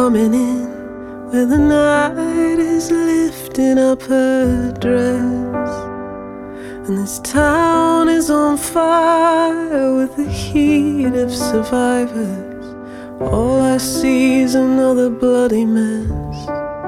coming in, where the night is lifting up her dress, and this town is on fire with the heat of survivors. All I see is another bloody mess.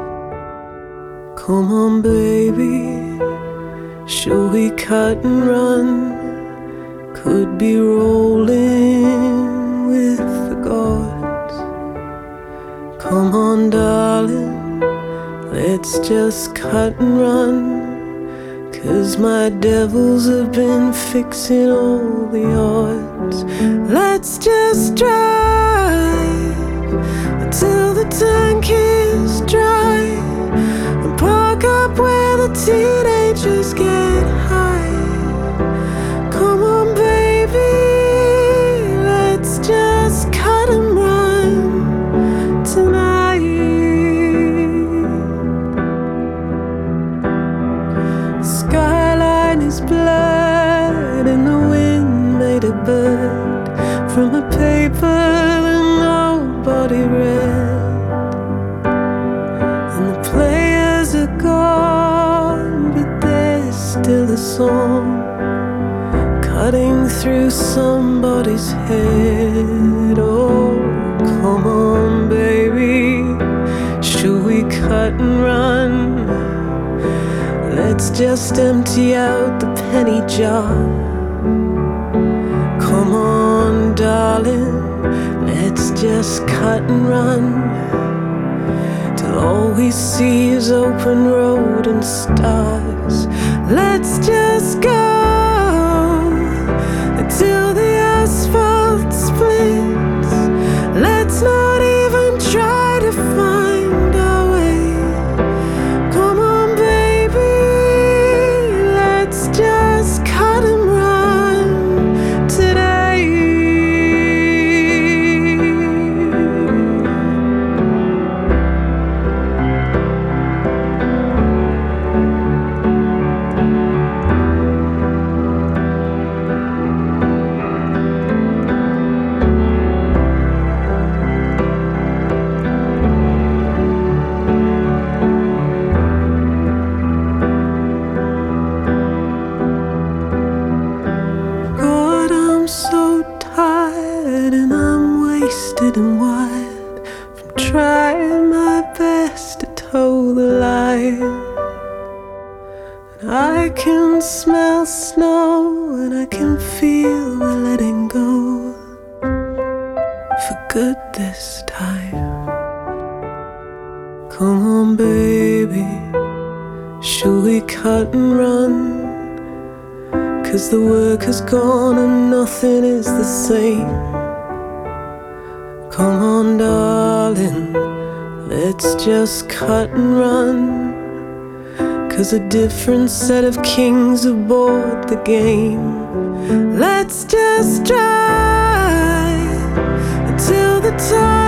Come on, baby, shall we cut and run? Could be rolling with the gods. Come on, darling, let's just cut and run, 'cause my devils have been fixing all the odds. Let's just drive until the tank is dry, and park up where the teenagers get high. Come on, baby, let's just cut and run tonight. The skyline is blurred and the wind made a bird from a paper that nobody read, and the players are gone, but there's still a song cutting through somebody's head. Oh, come on, baby, should we cut and run? Let's just empty out the penny jar. Come on, darling, let's just cut and run, till all we see is open road and stars. Let's just go till the asphalt splits. Let's not even try to find our way. Come on, baby, let's just cut and run today. And wired from trying my best to toe the line, and I can smell snow and I can feel the letting go for good this time. Come on, baby, shall we cut and run? 'Cause the work has gone and nothing is the same. Come on, darling, let's just cut and run, 'cause a different set of kings aboard the game. Let's just drive until the time